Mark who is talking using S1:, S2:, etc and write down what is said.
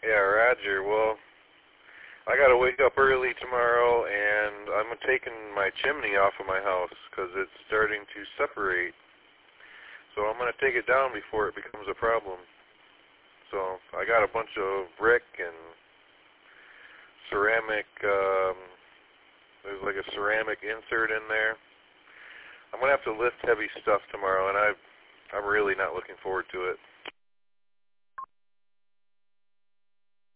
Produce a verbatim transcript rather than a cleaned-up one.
S1: Yeah, Roger. Well, I got to wake up early tomorrow, and I'm taking my chimney off of my house because it's starting to separate. So I'm going to take it down before it becomes a problem. So I got a bunch of brick and ceramic, um, there's like a ceramic insert in there. I'm going to have to lift heavy stuff tomorrow, and I, I'm really not looking forward to it.